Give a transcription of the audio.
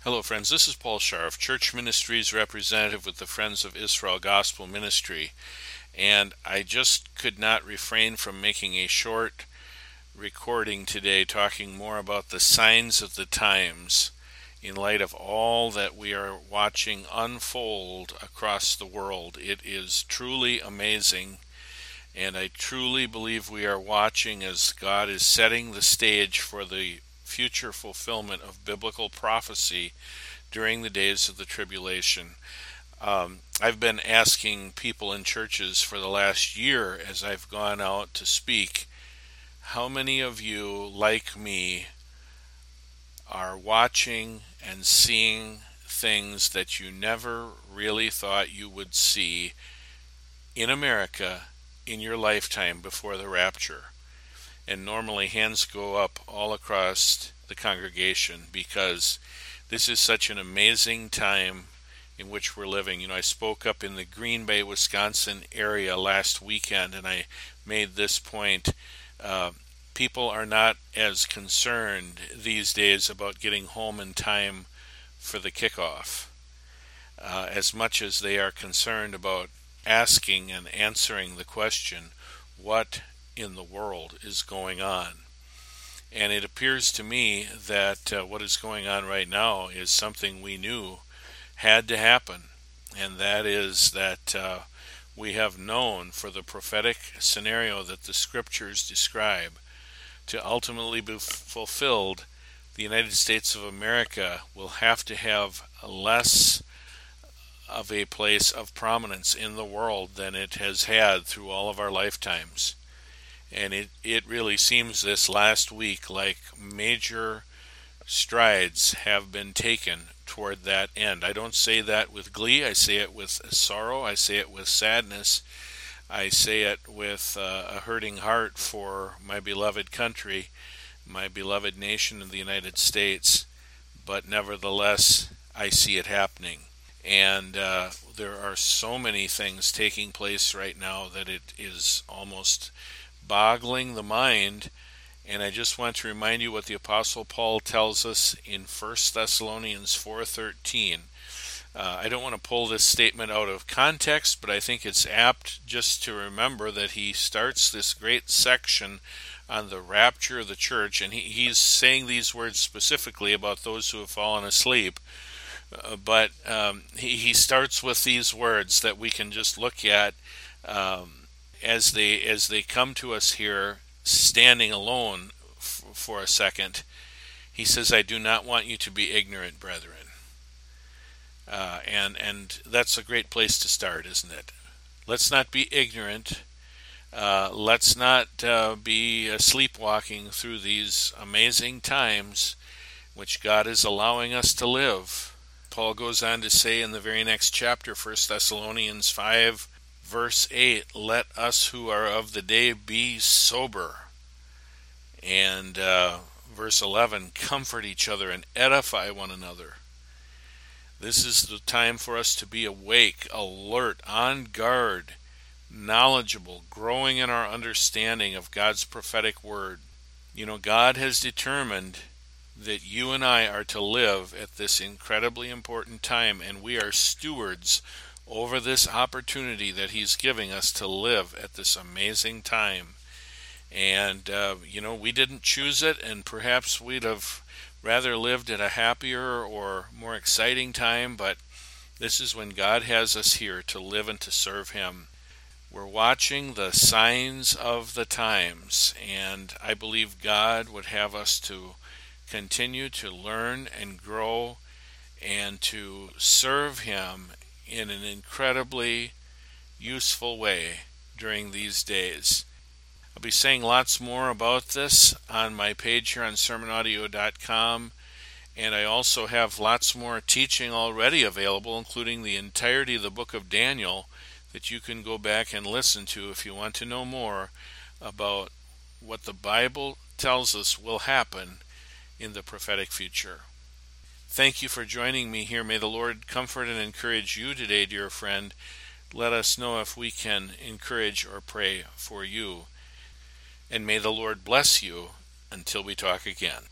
Hello, friends. This is Paul Scharf, Church Ministries representative with the Friends of Israel Gospel Ministry, and I just could not refrain from making a short recording today talking more about the signs of the times in light of all that we are watching unfold across the world. It is truly amazing, and I truly believe we are watching as God is setting the stage for the future fulfillment of biblical prophecy during the days of the tribulation. I've been asking people in churches for the last year as I've gone out to speak, how many of you, like me, are watching and seeing things that you never really thought you would see in America in your lifetime before the rapture? And normally hands go up all across the congregation because this is such an amazing time in which we're living. I spoke up in the Green Bay, Wisconsin area last weekend, and I made this point. People are not as concerned these days about getting home in time for the kickoff as much as they are concerned about asking and answering the question, what in the world is going on? And it appears to me that what is going on right now is something we knew had to happen, and that is that we have known for the prophetic scenario that the scriptures describe to ultimately be fulfilled. The United States of America will have to have less of a place of prominence in the world than it has had through all of our lifetimes. And it really seems this last week like major strides have been taken toward that end. I don't say that with glee. I say it with sorrow. I say it with sadness. I say it with a hurting heart for my beloved country, my beloved nation of the United States. But nevertheless, I see it happening. And there are so many things taking place right now that it is almost boggling the mind. And I just want to remind you what the Apostle Paul tells us in 1 Thessalonians 4:13. I don't want to pull this statement out of context, but I think it's apt just to remember that he starts this great section on the rapture of the church, and he's saying these words specifically about those who have fallen asleep. But he starts with these words that we can just look at as they come to us here, standing alone for a second. He says, "I do not want you to be ignorant, brethren." And that's a great place to start, isn't it? Let's not be ignorant. Let's not be sleepwalking through these amazing times which God is allowing us to live. Paul goes on to say in the very next chapter, 1 Thessalonians 5, verse 8, "Let us who are of the day be sober." And verse 11, "Comfort each other and edify one another." This is the time for us to be awake, alert, on guard, knowledgeable, growing in our understanding of God's prophetic word. God has determined that you and I are to live at this incredibly important time, and we are stewards over this opportunity that He's giving us to live at this amazing time. And, we didn't choose it, and perhaps we'd have rather lived at a happier or more exciting time, but this is when God has us here to live and to serve Him. We're watching the signs of the times, and I believe God would have us to continue to learn and grow and to serve Him in an incredibly useful way during these days. I'll be saying lots more about this on my page here on sermonaudio.com, and I also have lots more teaching already available, including the entirety of the book of Daniel, that you can go back and listen to if you want to know more about what the Bible tells us will happen in the prophetic future. Thank you for joining me here. May the Lord comfort and encourage you today, dear friend. Let us know if we can encourage or pray for you. And may the Lord bless you until we talk again.